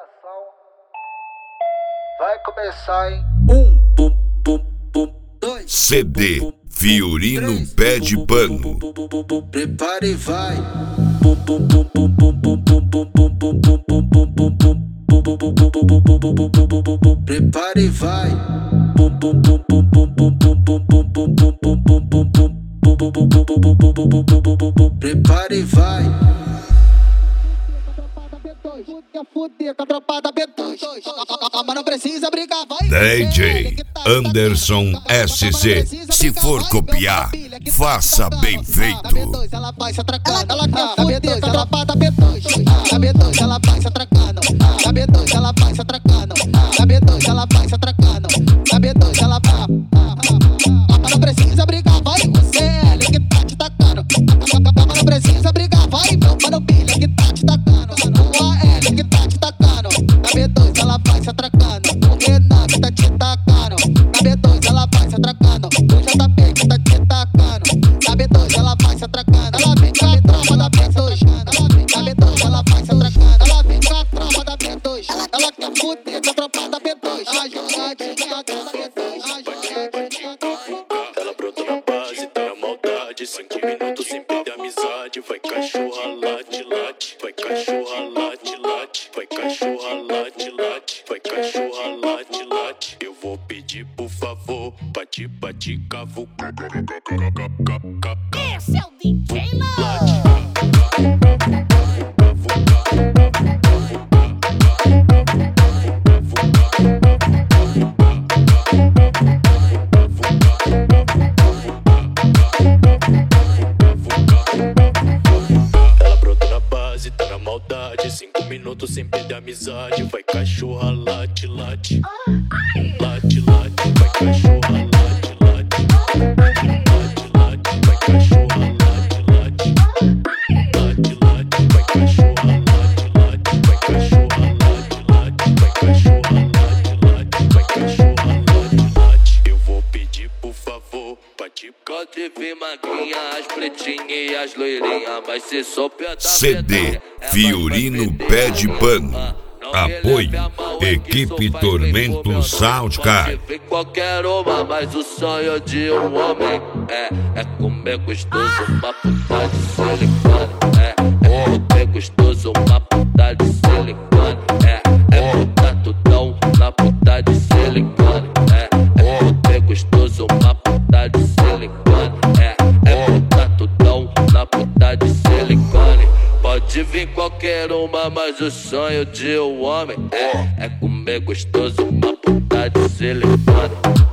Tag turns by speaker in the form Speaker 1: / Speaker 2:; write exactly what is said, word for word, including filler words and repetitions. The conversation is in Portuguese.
Speaker 1: gravação vai começar, hein?
Speaker 2: Um, pum, pum, pum, dois.
Speaker 3: C D Fiorino Pé de Pano.
Speaker 2: Prepara e vai. Prepara e vai. Prepara e vai. Fuder com a tropa da B dois. Mas não precisa brigar, vai.
Speaker 3: D J Anderson S C. Se for copiar, faça bem feito.
Speaker 2: Ela vai se atracando. Ela quer fuder com a tropa da B dois. A B dois ela vai se atracando. A B dois ela vai se atracando. A B dois ela vai se atracando. A B dois ela vai. Mas não precisa brigar, vai. Você é ele que tá te tacando. Mas não precisa brigar, vai. Meu mano Billy que tá te tacando. O que tá te tacando, na B dois ela vai se atracando. O Renan que tá te tacando, na B dois ela vai se atracando. O J P que tá te tacando, na B dois ela vai se atracando. Ela vem com a tropa da B dois, na B dois ela vai se atracando. Ela vem com a tropa da B dois, ela quer fuder com a tropa da B dois. A jogadinha da B dois, a jogadinha da B dois.
Speaker 4: Ela brotou na base, tá na maldade. Cinco minutos sem perder amizade. Vai cachorra, late, late. Vai cachorra, late, late. Vai cachorra, late, late. Vai cachorra, late, late. Eu vou pedir por favor, bate, bate, cavo.
Speaker 5: Esse é o D J Love.
Speaker 4: Cinco minutos sem perder amizade. Vai cachorra, late, late. Late, late. Vai cachorra, late, late. Late, late. Vai cachorra, late, late. Late, late. Vai cachorra, late, late. Vai cachorra, late, late. Vai cachorra, late, late. Vai cachorra, late, late. Eu vou pedir por favor, bate.
Speaker 6: T V magrinha, as pretinhas e as loirinhas, mas se souber da
Speaker 3: C D Fiorino Pé de Pano. Apoio Equipe Tormento Soundcard.
Speaker 6: Vem qualquer uma, mas o sonho de um homem é, é comer gostoso uma puta de silicone. É, é comer gostoso uma puta de silicone. É, é botar tudão na puta de silicone. É, é comer gostoso uma puta de silicone. É, é botar tudão na puta de silicone. Pode vir qualquer uma, mas o sonho de um homem é, é comer gostoso uma puta de silicone.